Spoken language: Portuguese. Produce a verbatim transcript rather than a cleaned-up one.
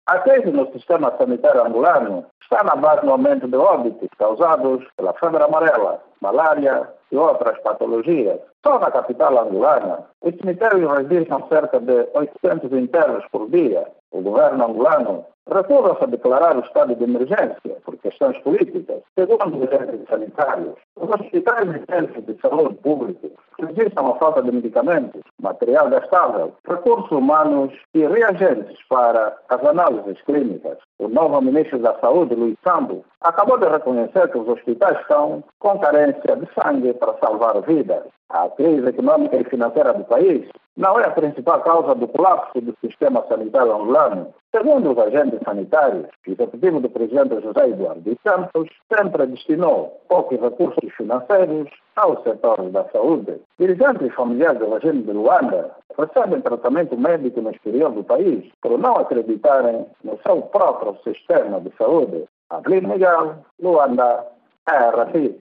A crise no sistema sanitário angolano está na base do aumento de óbitos causados pela febre amarela, malária e outras patologias. Só na capital angolana, os cemitérios registram cerca de oitocentos enterros por dia. O governo angolano recusa-se a declarar o estado de emergência por questões políticas. Segundo os agentes sanitários, os hospitais e centros de saúde públicos registram a falta de medicamentos, material gastável, recursos humanos e reagentes para as análises clínicas. O novo ministro da Saúde, Luís Sambo, acabou de reconhecer que os hospitais estão com carência de sangue para salvar vidas. A crise econômica e financeira do país não é a principal causa do colapso do sistema sanitário angolano. Segundo os agentes sanitários, o executivo do presidente José Eduardo dos Santos sempre destinou poucos recursos financeiros aos setores da saúde. Dirigentes e familiares do regime de Luanda recebem tratamento médico no exterior do país por não acreditarem no seu próprio sistema de saúde. Avelino Miguel, Luanda, R F I.